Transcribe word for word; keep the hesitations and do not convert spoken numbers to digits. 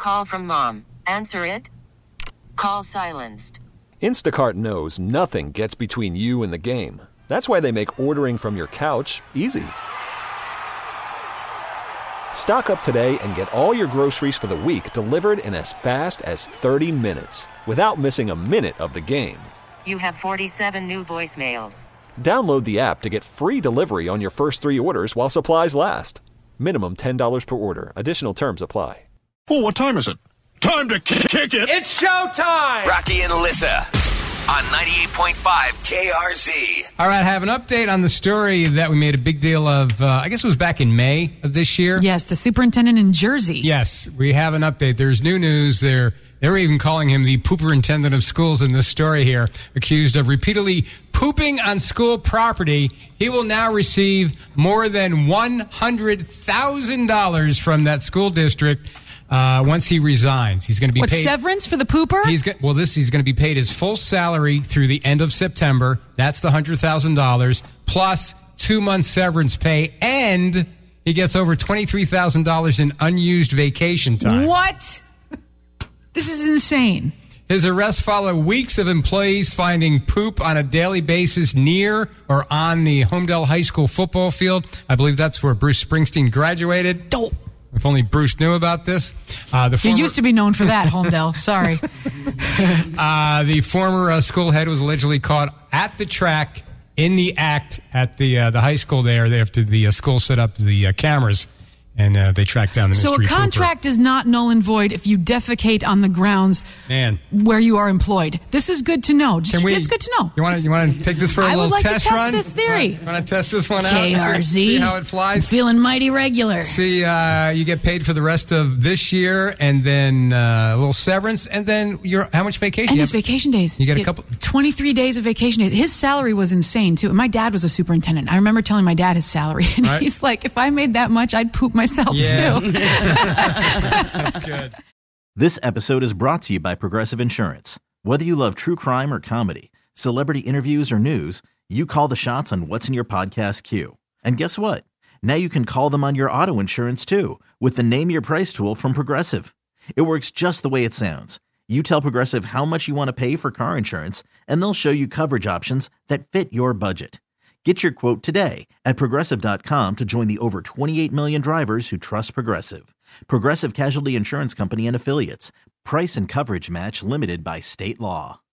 call from mom. Answer it. Call silenced. Instacart knows nothing gets between you and the game. That's why they make ordering from your couch easy. Stock up today and get all your groceries for the week delivered in as fast as thirty minutes without missing a minute of the game. You have forty-seven new voicemails. Download the app to get free delivery on your first three orders while supplies last. Minimum ten dollars per order. Additional terms apply. Oh, what time is it? Time to k- kick it. It's showtime. Rocky and Alyssa on ninety-eight point five K R Z. All right, I have an update on the story that we made a big deal of, uh, I guess it was back in May of this year. Yes, the superintendent in Jersey. Yes, we have an update. There's new news there. They're even calling him the pooperintendent of schools in this story here, accused of repeatedly pooping on school property. He will now receive more than one hundred thousand dollars from that school district uh, once he resigns. He's going to be what, paid severance for the pooper? He's go- well, this he's going to be paid his full salary through the end of September. That's the one hundred thousand dollars plus two months severance pay, and he gets over twenty-three thousand dollars in unused vacation time. What? This is insane. His arrest followed weeks of employees finding poop on a daily basis near or on the Homedale High School football field. I believe that's where Bruce Springsteen graduated. Oh. If only Bruce knew about this. Uh, the former, you used to be known for that, Homedale. Sorry. uh, the former uh, school head was allegedly caught at the track in the act at the uh, the high school there after the uh, school set up the uh, cameras. And uh, they tracked down the mystery So a contract pooper. is not null and void if you defecate on the grounds Man. where you are employed. This is good to know. Just, we, it's good to know. You want to you want to take this for a I little would like test to test run? this theory. You want to test this one out? K R Z. See, see how it flies? I'm feeling mighty regular. See, uh, you get paid for the rest of this year, and then uh, a little severance, and then your how much vacation? And you his have? vacation days. You get a couple. twenty-three days of vacation days. His salary was insane, too. My dad was a superintendent. I remember telling my dad his salary, and Right. he's like, if I made that much, I'd poop myself, Yeah. too. That's good. This episode is brought to you by Progressive Insurance. Whether you love true crime or comedy, celebrity interviews or news, you call the shots on what's in your podcast queue. And guess what? Now you can call them on your auto insurance too with the Name Your Price tool from Progressive. It works just the way it sounds. You tell Progressive how much you want to pay for car insurance, and they'll show you coverage options that fit your budget. Get your quote today at Progressive dot com to join the over twenty-eight million drivers who trust Progressive. Progressive Casualty Insurance Company and Affiliates. Price and coverage match limited by state law.